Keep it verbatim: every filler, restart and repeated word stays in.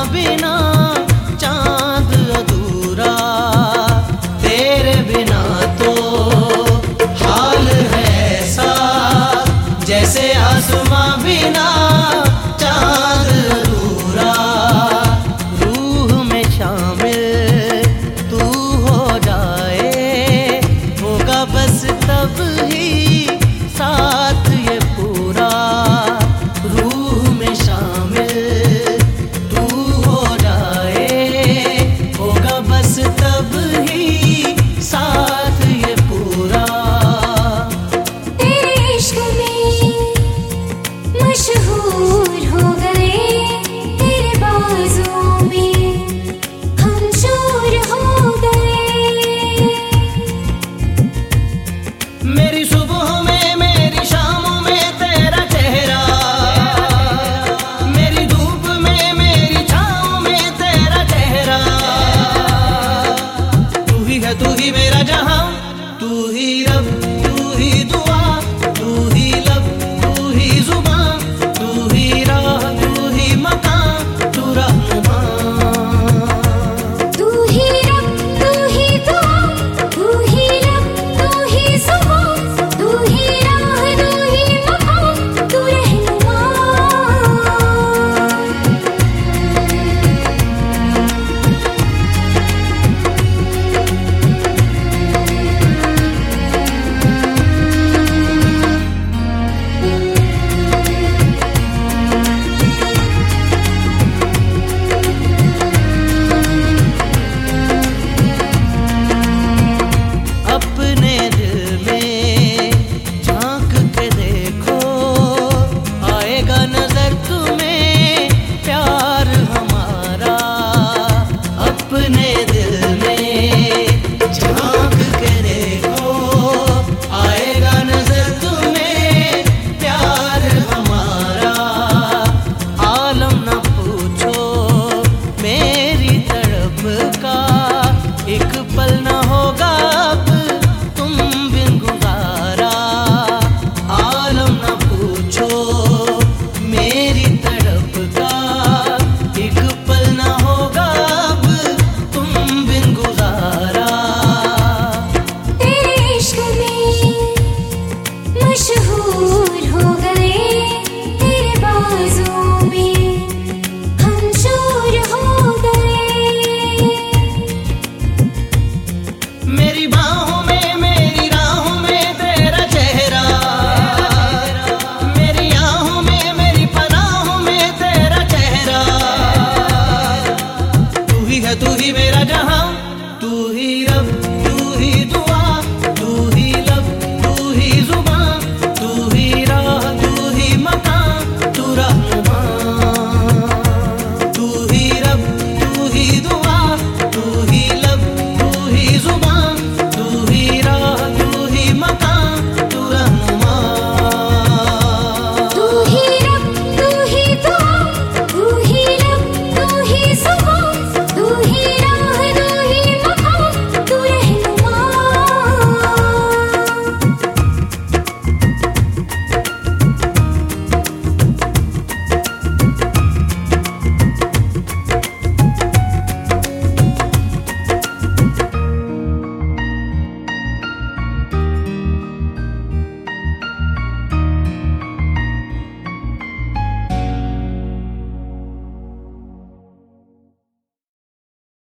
बिना चांद अधूरा, तेरे बिना तो हाल है ऐसा जैसे आसमां बिना चांद अधूरा। रूह में शामिल तू हो जाए, होगा बस तब ही साथ ये पूरा। रूह में शामिल तू हो जाए, होगा बस तब ही साथ ये पूरा। तेरे इश्क में मशहूर हो गए, तेरे बाजों में हम चूर हो गए। मेरी सुबह में मेरी शामों में तेरा चेहरा, मेरी धूप में मेरी छाँव में तेरा चेहरा। तू ही है तू ही मेरा जहां, तू ही रब तू ही दुआ, तू ही लब तू ही जुबान, तू ही राह तू ही मकान, तू रहनुमा। तू ही रब तू ही दुआ, तू ही लब तू ही जुबान, तू ही राह तू ही मकान, तू रहनुमा। अपने दिल में झांक के देखो, आएगा नजर तुम्हें प्यार हमारा। अपने दिल में झांक के देखो, आएगा नजर तुम्हें प्यार हमारा। आलम न पूछो मेरी तड़प का, एक पल न होगा अब तुम बिन गुजारा। आलम न पूछो मेरी तड़प का, एक पल न होगा अब तुम बिन गुजारा। तेरे इश्क में मशहूर हो गए, तेरे बाजों में हम चूर हो गए। मेरी बाहों में मेरी राहों में तेरा चेहरा, मेरी आहों में मेरी पनाहों में तेरा चेहरा। तू ही है तू ही